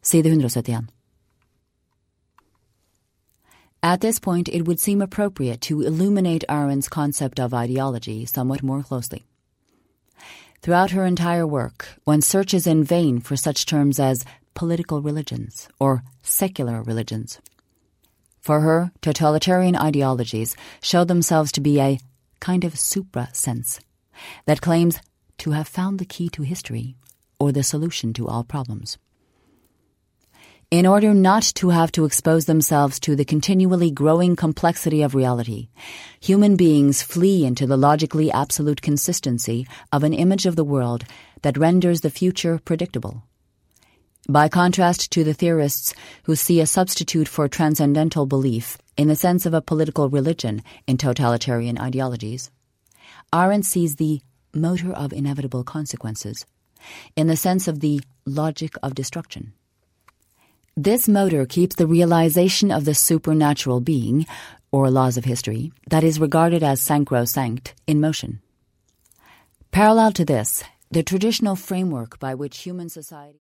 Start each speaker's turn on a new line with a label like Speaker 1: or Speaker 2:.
Speaker 1: Side 171. At this point, it would seem appropriate to illuminate Arendt's concept of ideology somewhat more closely. Throughout her entire work, one searches in vain for such terms as political religions or secular religions. For her, totalitarian ideologies show themselves to be a kind of supra-sense that claims to have found the key to history or the solution to all problems. In order not to have to expose themselves to the continually growing complexity of reality, human beings flee into the logically absolute consistency of an image of the world that renders the future predictable. By contrast to the theorists who see a substitute for transcendental belief in the sense of a political religion in totalitarian ideologies, Arendt sees the motor of inevitable consequences in the sense of the logic of destruction. This motor keeps the realization of the supernatural being, or laws of history, that is regarded as sacrosanct, in motion. Parallel to this, the traditional framework by which human society